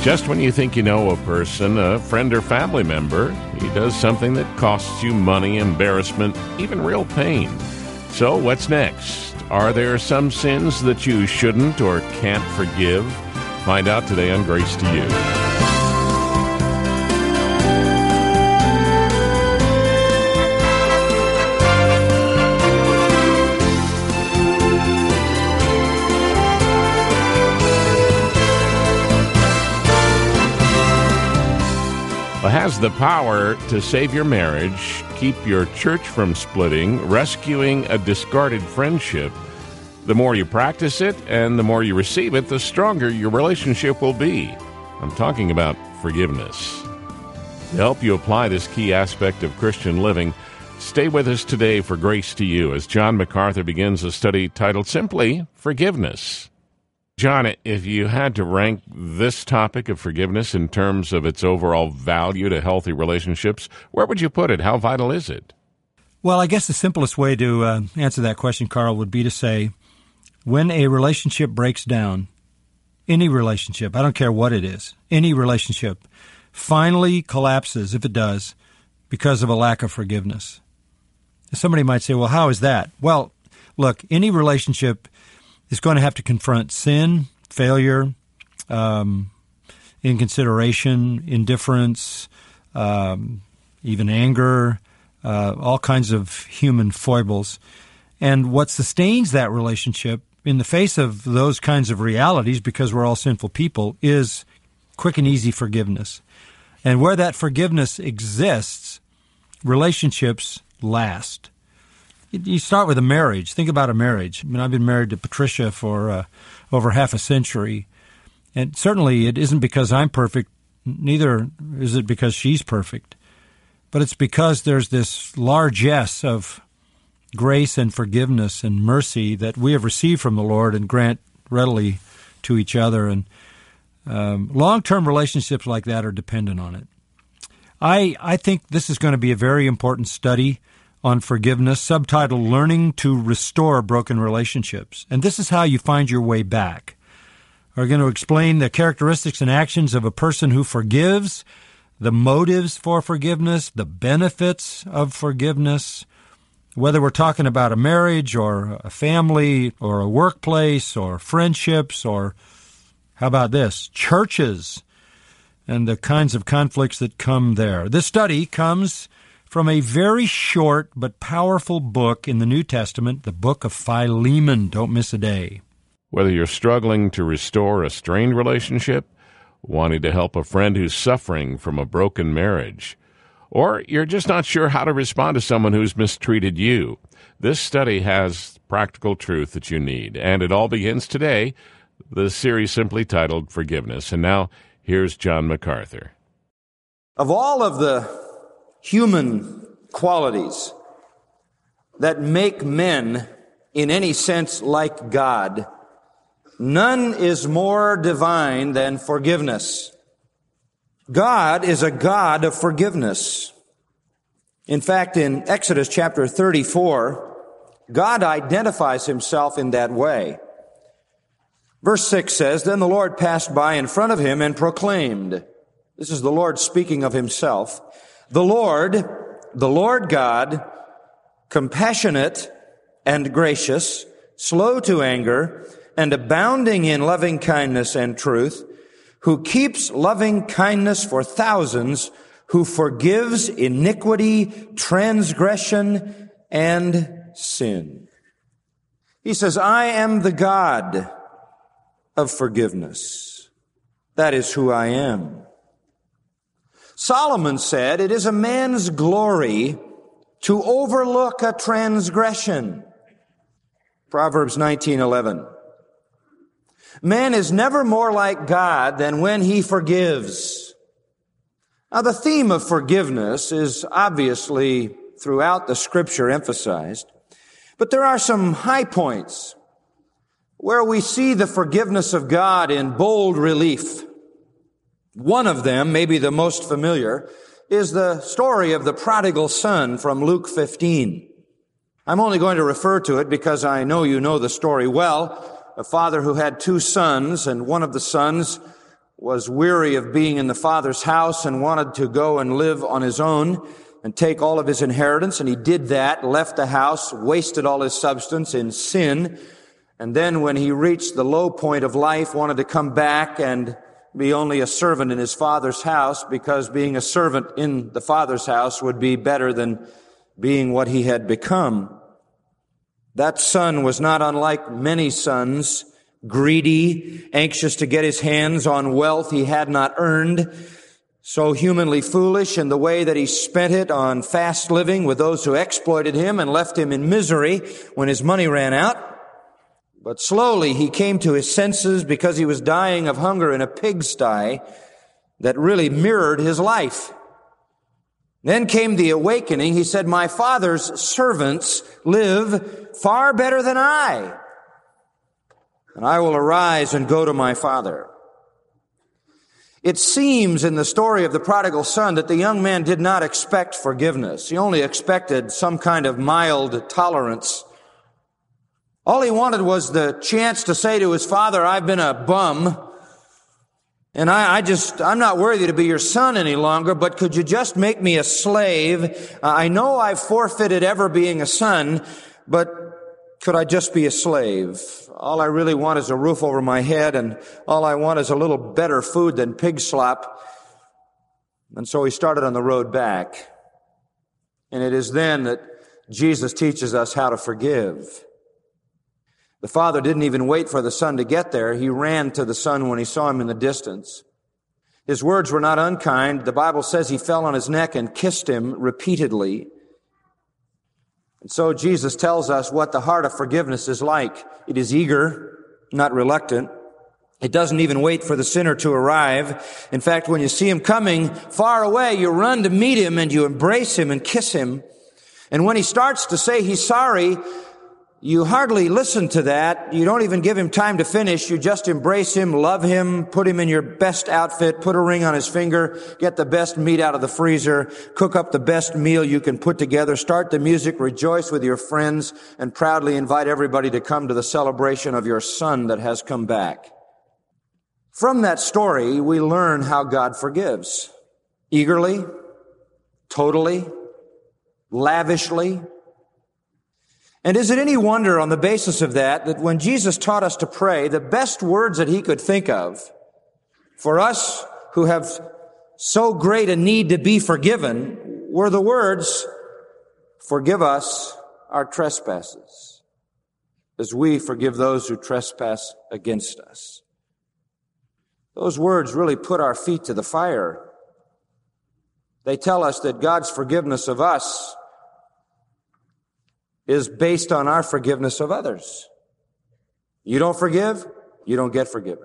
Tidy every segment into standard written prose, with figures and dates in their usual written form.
Just when you think you know a person, a friend or family member, he does something that costs you money, embarrassment, even real pain. So what's next? Are there some sins that you shouldn't or can't forgive? Find out today on Grace to You. Has the power to save your marriage, keep your church from splitting, rescuing a discarded friendship. The more you practice it and the more you receive it, the stronger your relationship will be. I'm talking about forgiveness. To help you apply this key aspect of Christian living, stay with us today for Grace to You as John MacArthur begins a study titled simply Forgiveness. John, if you had to rank this topic of forgiveness in terms of its overall value to healthy relationships, where would you put it? How vital is it? Well, I guess the simplest way to answer that question, Carl, would be to say when a relationship breaks down, any relationship, I don't care what it is, any relationship finally collapses, if it does, because of a lack of forgiveness. Somebody might say, well, how is that? Well, look, any relationship is going to have to confront sin, failure, inconsideration, indifference, even anger, all kinds of human foibles. And what sustains that relationship in the face of those kinds of realities, because we're all sinful people, is quick and easy forgiveness. And where that forgiveness exists, relationships last. You start with a marriage. Think about a marriage. I mean, I've been married to Patricia for over half a century. And certainly it isn't because I'm perfect, neither is it because she's perfect. But it's because there's this largesse of grace and forgiveness and mercy that we have received from the Lord and grant readily to each other. And long-term relationships like that are dependent on it. I think this is going to be a very important study on forgiveness, subtitled Learning to Restore Broken Relationships. And this is how you find your way back. We're going to explain the characteristics and actions of a person who forgives, the motives for forgiveness, the benefits of forgiveness, whether we're talking about a marriage or a family or a workplace or friendships or, how about this, churches and the kinds of conflicts that come there. This study comes from a very short but powerful book in the New Testament, the book of Philemon. Don't miss a day. Whether you're struggling to restore a strained relationship, wanting to help a friend who's suffering from a broken marriage, or you're just not sure how to respond to someone who's mistreated you, this study has practical truth that you need. And it all begins today, the series simply titled Forgiveness. And now, here's John MacArthur. Of all of the human qualities that make men, in any sense, like God, none is more divine than forgiveness. God is a God of forgiveness. In fact, in Exodus chapter 34, God identifies himself in that way. Verse 6 says, "Then the Lord passed by in front of him and proclaimed," this is the Lord speaking of himself, the Lord God, compassionate and gracious, slow to anger, and abounding in loving kindness and truth, who keeps loving kindness for thousands, who forgives iniquity, transgression, and sin. He says, I am the God of forgiveness. That is who I am. Solomon said, it is a man's glory to overlook a transgression. Proverbs 19:11. Man is never more like God than when he forgives. Now, the theme of forgiveness is obviously throughout the Scripture emphasized, but there are some high points where we see the forgiveness of God in bold relief. One of them, maybe the most familiar, is the story of the prodigal son from Luke 15. I'm only going to refer to it because I know you know the story well. A father who had two sons, and one of the sons was weary of being in the Father's house and wanted to go and live on his own and take all of his inheritance. And he did that, left the house, wasted all his substance in sin. And then when he reached the low point of life, wanted to come back and be only a servant in his Father's house, because being a servant in the Father's house would be better than being what he had become. That son was not unlike many sons, greedy, anxious to get his hands on wealth he had not earned, so humanly foolish in the way that he spent it on fast living with those who exploited him and left him in misery when his money ran out. But slowly he came to his senses because he was dying of hunger in a pigsty that really mirrored his life. Then came the awakening. He said, "My Father's servants live far better than I, and I will arise and go to my Father." It seems in the story of the prodigal son that the young man did not expect forgiveness. He only expected some kind of mild tolerance. All he wanted was the chance to say to his father, "I've been a bum, and I'm not worthy to be your son any longer, but could you just make me a slave? I know I've forfeited ever being a son, but could I just be a slave? All I really want is a roof over my head, and all I want is a little better food than pig slop." And so he started on the road back. And it is then that Jesus teaches us how to forgive. The father didn't even wait for the son to get there. He ran to the son when he saw him in the distance. His words were not unkind. The Bible says he fell on his neck and kissed him repeatedly. And so Jesus tells us what the heart of forgiveness is like. It is eager, not reluctant. It doesn't even wait for the sinner to arrive. In fact, when you see him coming far away, you run to meet him and you embrace him and kiss him. And when he starts to say he's sorry, you hardly listen to that. You don't even give him time to finish. You just embrace him, love him, put him in your best outfit, put a ring on his finger, get the best meat out of the freezer, cook up the best meal you can put together, start the music, rejoice with your friends, and proudly invite everybody to come to the celebration of your son that has come back. From that story, we learn how God forgives. Eagerly, totally, lavishly. And is it any wonder on the basis of that when Jesus taught us to pray, the best words that he could think of for us who have so great a need to be forgiven were the words, "Forgive us our trespasses, as we forgive those who trespass against us." Those words really put our feet to the fire. They tell us that God's forgiveness of us is based on our forgiveness of others. You don't forgive, you don't get forgiven.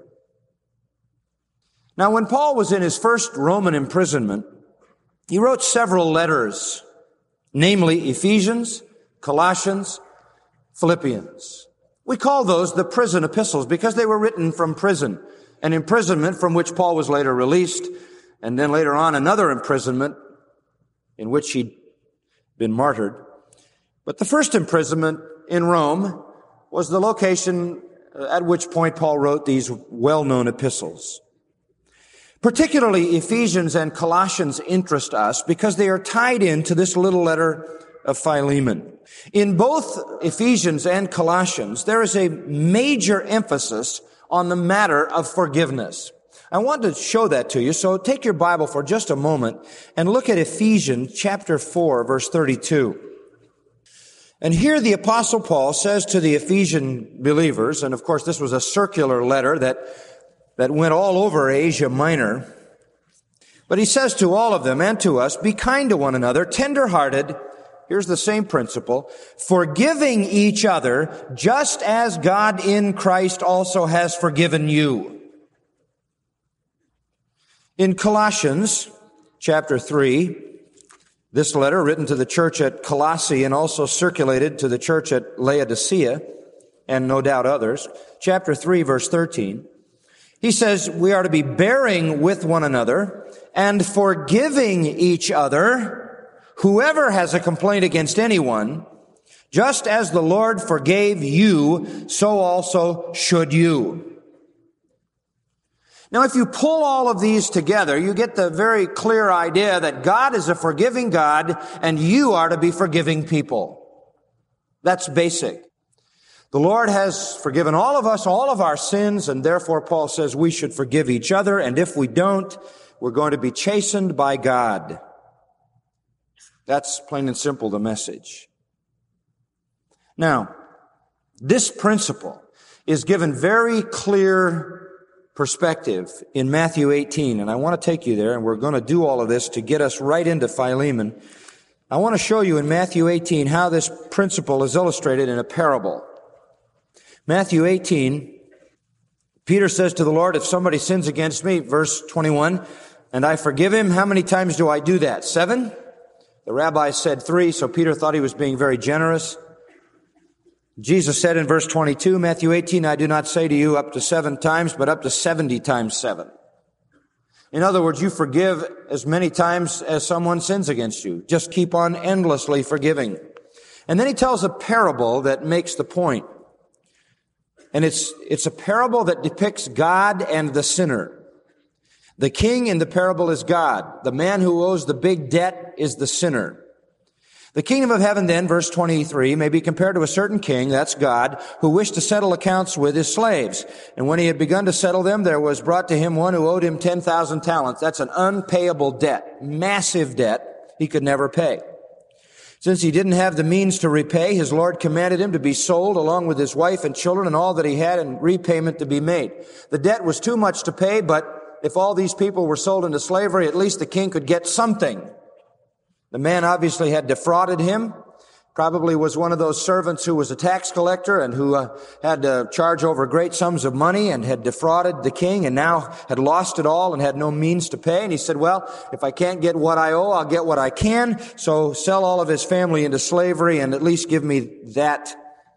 Now, when Paul was in his first Roman imprisonment, he wrote several letters, namely Ephesians, Colossians, Philippians. We call those the prison epistles because they were written from prison, an imprisonment from which Paul was later released, and then later on another imprisonment in which he'd been martyred. But the first imprisonment in Rome was the location at which point Paul wrote these well-known epistles. Particularly Ephesians and Colossians interest us because they are tied into this little letter of Philemon. In both Ephesians and Colossians, there is a major emphasis on the matter of forgiveness. I want to show that to you, so take your Bible for just a moment and look at Ephesians chapter 4, verse 32. And here the Apostle Paul says to the Ephesian believers, and of course this was a circular letter that went all over Asia Minor, but he says to all of them and to us, "Be kind to one another, tender-hearted," here's the same principle, "forgiving each other, just as God in Christ also has forgiven you." In Colossians chapter 3, this letter, written to the church at Colossae and also circulated to the church at Laodicea, and no doubt others, chapter 3, verse 13, he says we are to be bearing with one another and forgiving each other, whoever has a complaint against anyone, just as the Lord forgave you, so also should you. Now, if you pull all of these together, you get the very clear idea that God is a forgiving God and you are to be forgiving people. That's basic. The Lord has forgiven all of us, all of our sins, and therefore Paul says we should forgive each other, and if we don't, we're going to be chastened by God. That's plain and simple the message. Now, this principle is given very clear perspective in Matthew 18, and I want to take you there, and we're going to do all of this to get us right into Philemon. I want to show you in Matthew 18 how this principle is illustrated in a parable. Matthew 18, Peter says to the Lord, if somebody sins against me, verse 21, and I forgive him, how many times do I do that? 7? The rabbi said 3, so Peter thought he was being very generous. Jesus said in verse 22, Matthew 18, I do not say to you up to 7 times, but up to 70 times 7. In other words, you forgive as many times as someone sins against you. Just keep on endlessly forgiving. And then he tells a parable that makes the point. And it's a parable that depicts God and the sinner. The king in the parable is God. The man who owes the big debt is the sinner. The kingdom of heaven then, verse 23, may be compared to a certain king, that's God, who wished to settle accounts with his slaves. And when he had begun to settle them, there was brought to him one who owed him 10,000 talents. That's an unpayable debt, massive debt he could never pay. Since he didn't have the means to repay, his Lord commanded him to be sold along with his wife and children and all that he had, and repayment to be made. The debt was too much to pay, but if all these people were sold into slavery, at least the king could get something. The man obviously had defrauded him, probably was one of those servants who was a tax collector and who had to charge over great sums of money and had defrauded the king and now had lost it all and had no means to pay. And he said, well, if I can't get what I owe, I'll get what I can. So sell all of his family into slavery and at least give me that.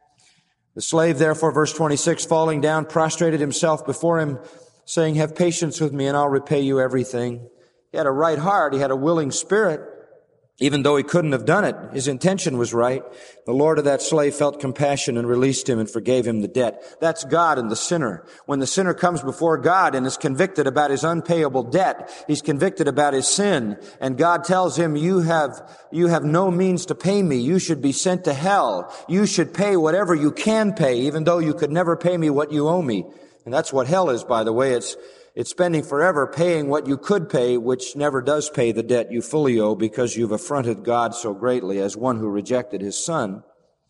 The slave, therefore, verse 26, falling down, prostrated himself before him, saying, have patience with me and I'll repay you everything. He had a right heart. He had a willing spirit. Even though he couldn't have done it, his intention was right. The Lord of that slave felt compassion and released him and forgave him the debt. That's God and the sinner. When the sinner comes before God and is convicted about his unpayable debt, he's convicted about his sin, and God tells him, you have no means to pay me. You should be sent to hell. You should pay whatever you can pay, even though you could never pay me what you owe me. And that's what hell is, by the way. It's spending forever paying what you could pay, which never does pay the debt you fully owe because you've affronted God so greatly as one who rejected his son.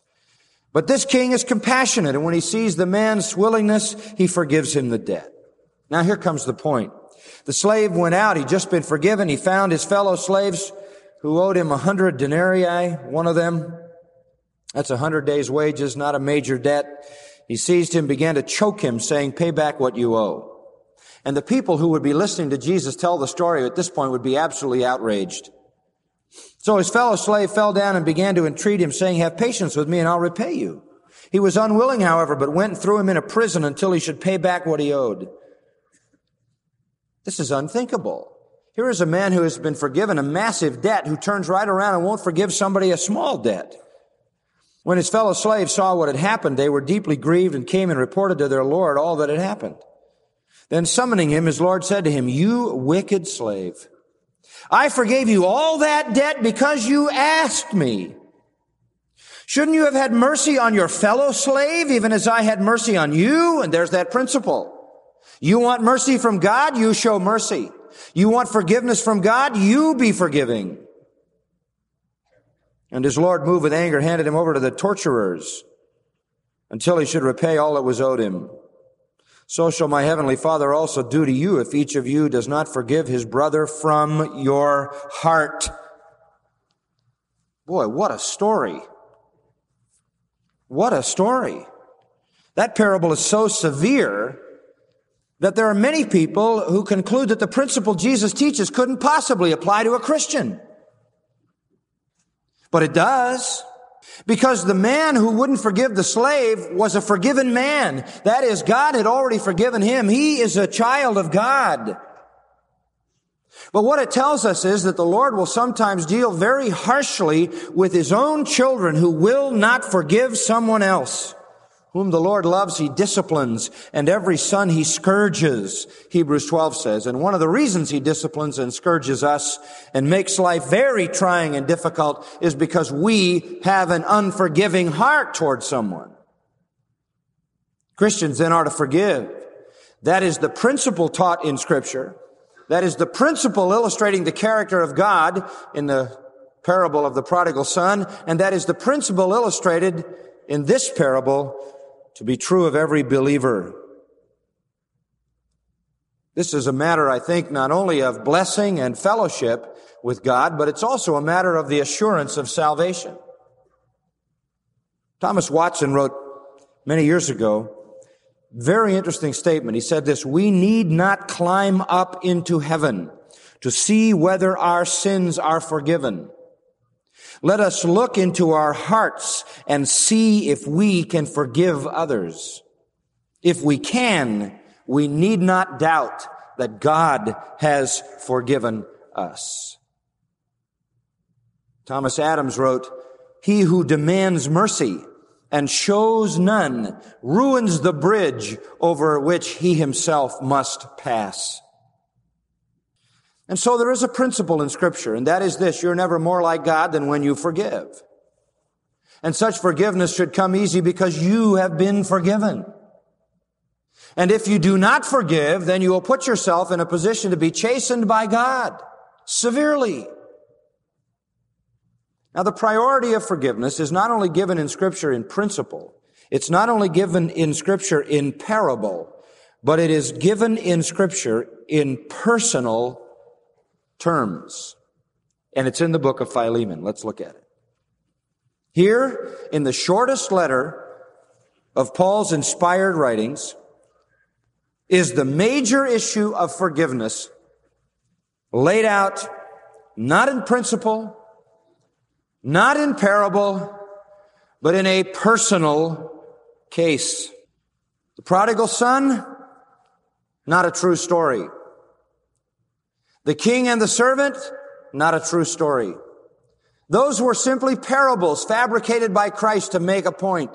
But this king is compassionate, and when he sees the man's willingness, he forgives him the debt. Now here comes the point. The slave went out. He'd just been forgiven. He found his fellow slaves who owed him 100 denarii, one of them. That's 100 days' wages, not a major debt. He seized him, began to choke him, saying, pay back what you owe. And the people who would be listening to Jesus tell the story at this point would be absolutely outraged. So his fellow slave fell down and began to entreat him, saying, have patience with me and I'll repay you. He was unwilling, however, but went and threw him in a prison until he should pay back what he owed. This is unthinkable. Here is a man who has been forgiven a massive debt who turns right around and won't forgive somebody a small debt. When his fellow slaves saw what had happened, they were deeply grieved and came and reported to their Lord all that had happened. Then summoning him, his Lord said to him, you wicked slave, I forgave you all that debt because you asked me. Shouldn't you have had mercy on your fellow slave, even as I had mercy on you? And there's that principle. You want mercy from God, you show mercy. You want forgiveness from God, you be forgiving. And his Lord, moved with anger, handed him over to the torturers until he should repay all that was owed him. So shall my heavenly Father also do to you if each of you does not forgive his brother from your heart. Boy, what a story. What a story. That parable is so severe that there are many people who conclude that the principle Jesus teaches couldn't possibly apply to a Christian. But it does. Because the man who wouldn't forgive the slave was a forgiven man. That is, God had already forgiven him. He is a child of God. But what it tells us is that the Lord will sometimes deal very harshly with his own children who will not forgive someone else. Whom the Lord loves, he disciplines, and every son he scourges, Hebrews 12 says. And one of the reasons he disciplines and scourges us and makes life very trying and difficult is because we have an unforgiving heart toward someone. Christians then are to forgive. That is the principle taught in Scripture. That is the principle illustrating the character of God in the parable of the prodigal son. And that is the principle illustrated in this parable to be true of every believer. This is a matter, I think, not only of blessing and fellowship with God, but it's also a matter of the assurance of salvation. Thomas Watson wrote many years ago, very interesting statement. He said this: "We need not climb up into heaven to see whether our sins are forgiven. Let us look into our hearts and see if we can forgive others. If we can, we need not doubt that God has forgiven us." Thomas Adams wrote, "He who demands mercy and shows none ruins the bridge over which he himself must pass." And so there is a principle in Scripture, and that is this: you're never more like God than when you forgive. And such forgiveness should come easy because you have been forgiven. And if you do not forgive, then you will put yourself in a position to be chastened by God severely. Now, the priority of forgiveness is not only given in Scripture in principle, it's not only given in Scripture in parable, but it is given in Scripture in personal terms. And it's in the book of Philemon. Let's look at it. Here, in the shortest letter of Paul's inspired writings, is the major issue of forgiveness laid out not in principle, not in parable, but in a personal case. The prodigal son, not a true story. The king and the servant, not a true story. Those were simply parables fabricated by Christ to make a point.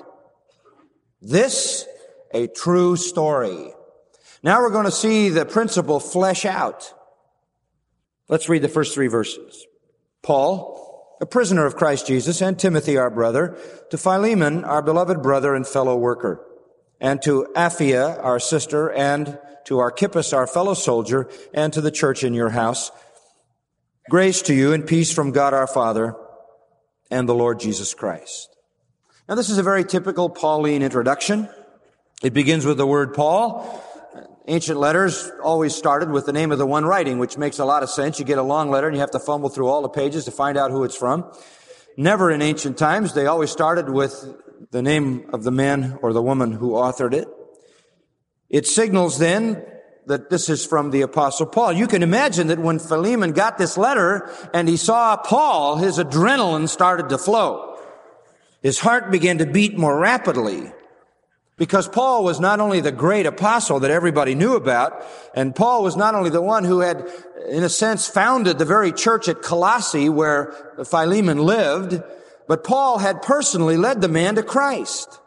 This, a true story. Now we're going to see the principle flesh out. Let's read the first 3 verses. Paul, a prisoner of Christ Jesus, and Timothy, our brother, to Philemon, our beloved brother and fellow worker, and to Apphia, our sister, and to Archippus, our fellow soldier, and to the church in your house. Grace to you and peace from God our Father and the Lord Jesus Christ. Now, this is a very typical Pauline introduction. It begins with the word Paul. Ancient letters always started with the name of the one writing, which makes a lot of sense. You get a long letter and you have to fumble through all the pages to find out who it's from. Never in ancient times. They always started with the name of the man or the woman who authored it. It signals then that this is from the Apostle Paul. You can imagine that when Philemon got this letter and he saw Paul, his adrenaline started to flow. His heart began to beat more rapidly because Paul was not only the great apostle that everybody knew about, and Paul was not only the one who had, in a sense, founded the very church at Colossae where Philemon lived, but Paul had personally led the man to Christ.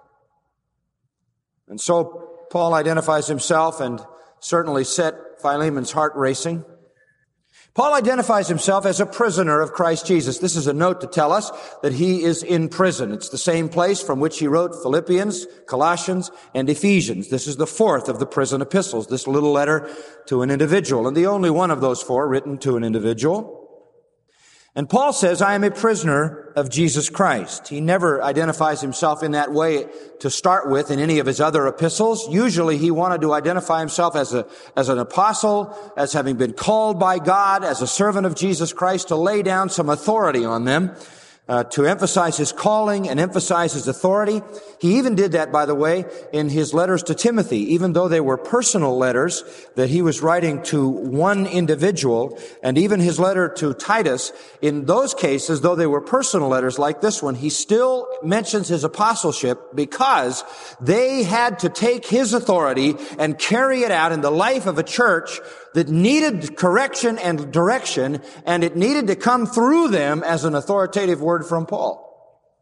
And so Paul identifies himself and certainly set Philemon's heart racing. Paul identifies himself as a prisoner of Christ Jesus. This is a note to tell us that he is in prison. It's the same place from which he wrote Philippians, Colossians, and Ephesians. This is the 4th of the prison epistles, this little letter to an individual, and the only one of those 4 written to an individual. And Paul says, I am a prisoner of Jesus Christ. He never identifies himself in that way to start with in any of his other epistles. Usually he wanted to identify himself as an apostle, as having been called by God, as a servant of Jesus Christ, to lay down some authority on them, to emphasize his calling and emphasize his authority. He even did that, by the way, in his letters to Timothy, even though they were personal letters that he was writing to one individual, and even his letter to Titus. In those cases, though they were personal letters like this one, he still mentions his apostleship because they had to take his authority and carry it out in the life of a church that needed correction and direction, and it needed to come through them as an authoritative word from Paul.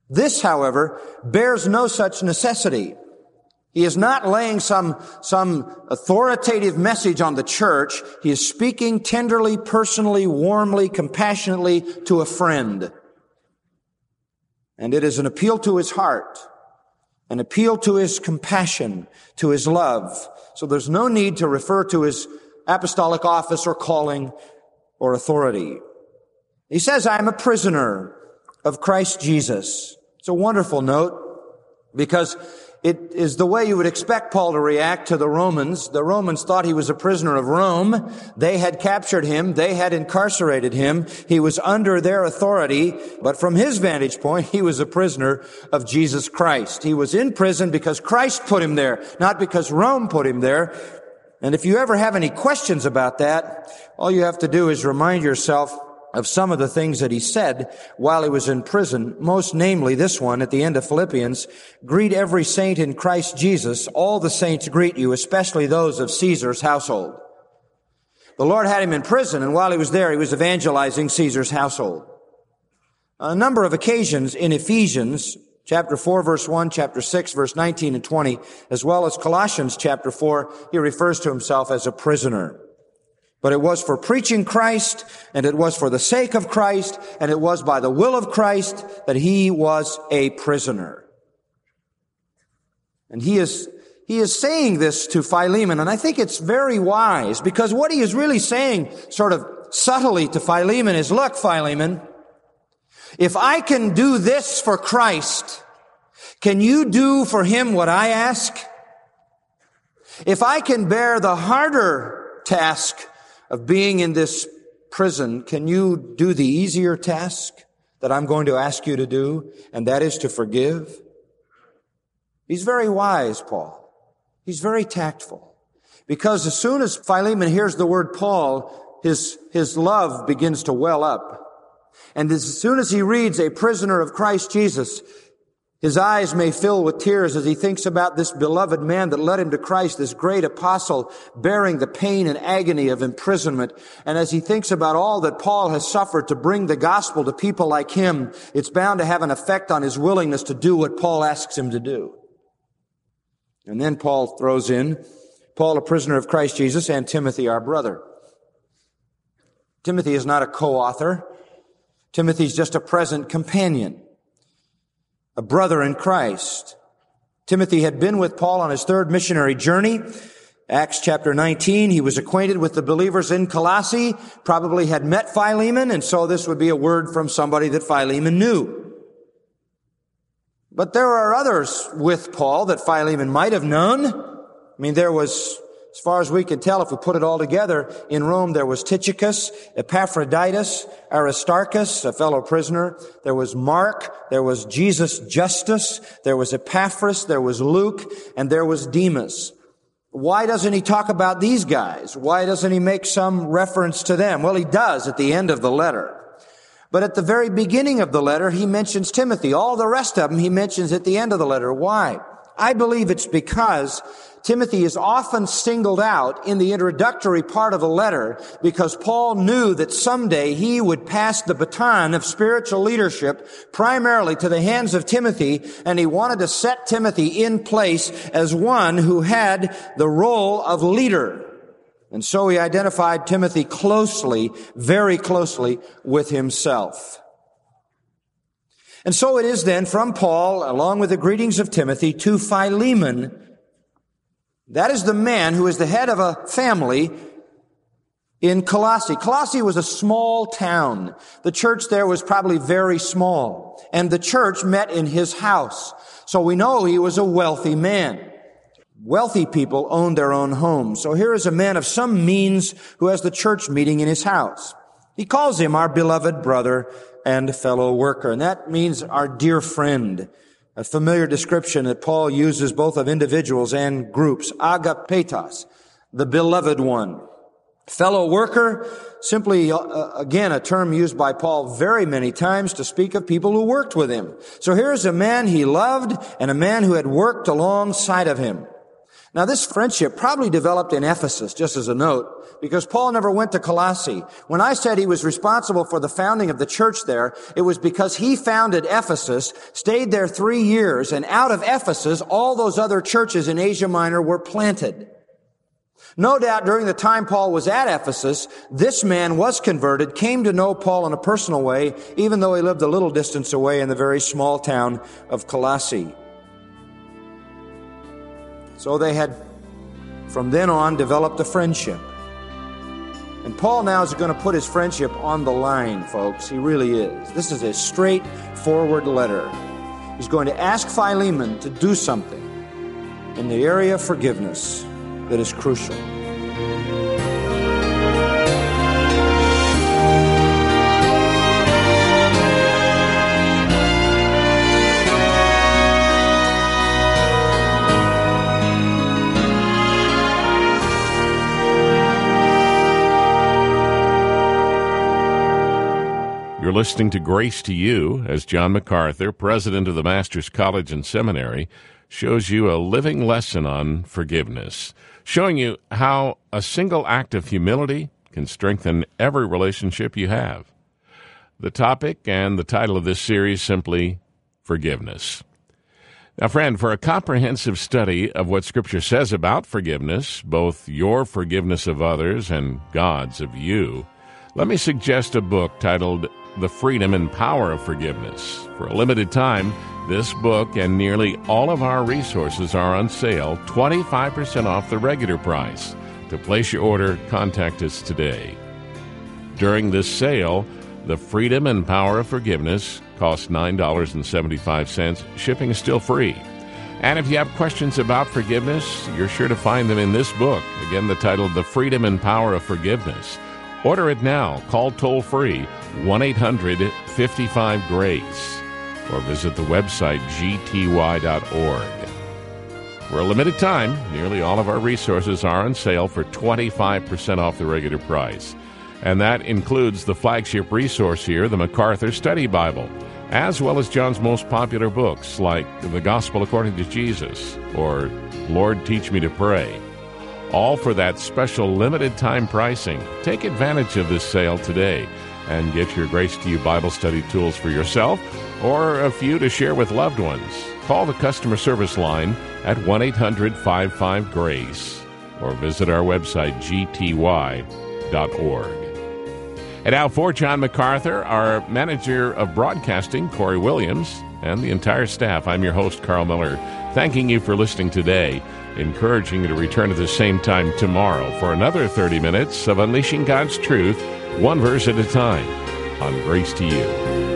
This, however, bears no such necessity. He is not laying some authoritative message on the church. He is speaking tenderly, personally, warmly, compassionately to a friend. And it is an appeal to his heart, an appeal to his compassion, to his love. So there's no need to refer to his apostolic office or calling or authority. He says, I am a prisoner of Christ Jesus. It's a wonderful note because it is the way you would expect Paul to react to the Romans. The Romans thought he was a prisoner of Rome. They had captured him. They had incarcerated him. He was under their authority. But from his vantage point, he was a prisoner of Jesus Christ. He was in prison because Christ put him there, not because Rome put him there. And if you ever have any questions about that, all you have to do is remind yourself of some of the things that he said while he was in prison, most namely this one at the end of Philippians, greet every saint in Christ Jesus. All the saints greet you, especially those of Caesar's household. The Lord had him in prison, and while he was there, he was evangelizing Caesar's household. On a number of occasions in Ephesians, chapter 4, verse 1, chapter 6, verse 19 and 20, as well as Colossians chapter 4, he refers to himself as a prisoner. But it was for preaching Christ, and it was for the sake of Christ, and it was by the will of Christ that he was a prisoner. And he is saying this to Philemon, and I think it's very wise, because what he is really saying sort of subtly to Philemon is, look, Philemon, if I can do this for Christ, can you do for him what I ask? If I can bear the harder task of being in this prison, can you do the easier task that I'm going to ask you to do, and that is to forgive? He's very wise, Paul. He's very tactful. Because as soon as Philemon hears the word Paul, his love begins to well up. And as soon as he reads a prisoner of Christ Jesus, his eyes may fill with tears as he thinks about this beloved man that led him to Christ, this great apostle bearing the pain and agony of imprisonment. And as he thinks about all that Paul has suffered to bring the gospel to people like him, it's bound to have an effect on his willingness to do what Paul asks him to do. And then Paul throws in, Paul, a prisoner of Christ Jesus, and Timothy, our brother. Timothy is not a co-author. Timothy's just a present companion, a brother in Christ. Timothy had been with Paul on his third missionary journey. Acts chapter 19, he was acquainted with the believers in Colossae, probably had met Philemon, and so this would be a word from somebody that Philemon knew. But there are others with Paul that Philemon might have known. I mean, there was, as far as we can tell, if we put it all together, in Rome there was Tychicus, Epaphroditus, Aristarchus, a fellow prisoner. There was Mark, there was Jesus Justus, there was Epaphras, there was Luke, and there was Demas. Why doesn't he talk about these guys? Why doesn't he make some reference to them? Well, he does at the end of the letter. But at the very beginning of the letter, he mentions Timothy. All the rest of them he mentions at the end of the letter. Why? I believe it's because Timothy is often singled out in the introductory part of the letter because Paul knew that someday he would pass the baton of spiritual leadership primarily to the hands of Timothy, and he wanted to set Timothy in place as one who had the role of leader. And so he identified Timothy closely, very closely with himself. And so it is then from Paul, along with the greetings of Timothy, to Philemon. That is the man who is the head of a family in Colossae. Colossae was a small town. The church there was probably very small. And the church met in his house. So we know he was a wealthy man. Wealthy people owned their own homes. So here is a man of some means who has the church meeting in his house. He calls him our beloved brother and fellow worker. And that means our dear friend. A familiar description that Paul uses both of individuals and groups. Agapetos, the beloved one. Fellow worker, simply, again, a term used by Paul very many times to speak of people who worked with him. So here's a man he loved and a man who had worked alongside of him. Now, this friendship probably developed in Ephesus, just as a note, because Paul never went to Colossae. When I said he was responsible for the founding of the church there, it was because he founded Ephesus, stayed there 3 years, and out of Ephesus, all those other churches in Asia Minor were planted. No doubt during the time Paul was at Ephesus, this man was converted, came to know Paul in a personal way, even though he lived a little distance away in the very small town of Colossae. So they had, from then on, developed a friendship. And Paul now is going to put his friendship on the line, folks. He really is. This is a straightforward letter. He's going to ask Philemon to do something in the area of forgiveness that is crucial. You're listening to Grace to You as John MacArthur, president of the Master's College and Seminary, shows you a living lesson on forgiveness, showing you how a single act of humility can strengthen every relationship you have. The topic and the title of this series simply, Forgiveness. Now, friend, for a comprehensive study of what Scripture says about forgiveness, both your forgiveness of others and God's of you, let me suggest a book titled The Freedom and Power of Forgiveness. For a limited time, this book and nearly all of our resources are on sale, 25% off the regular price. To place your order, contact us today. During this sale, The Freedom and Power of Forgiveness costs $9.75. Shipping is still free. And if you have questions about forgiveness, you're sure to find them in this book. Again, the title, The Freedom and Power of Forgiveness. Order it now. Call toll-free 1-800-55-GRACE or visit the website gty.org. For a limited time, nearly all of our resources are on sale for 25% off the regular price. And that includes the flagship resource here, the MacArthur Study Bible, as well as John's most popular books like The Gospel According to Jesus or Lord, Teach Me to Pray. All for that special limited time pricing. Take advantage of this sale today and get your Grace to You Bible study tools for yourself or a few to share with loved ones. Call the customer service line at 1-800-55-GRACE or visit our website gty.org. And now for John MacArthur, our manager of broadcasting, Corey Williams, and the entire staff, I'm your host, Carl Miller, thanking you for listening today, encouraging you to return at the same time tomorrow for another 30 minutes of Unleashing God's Truth, one verse at a time, on Grace to You.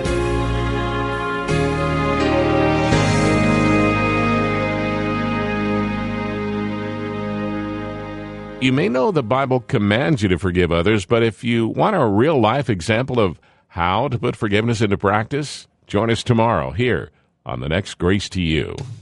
You may know the Bible commands you to forgive others, but if you want a real-life example of how to put forgiveness into practice, join us tomorrow here on the next Grace to You.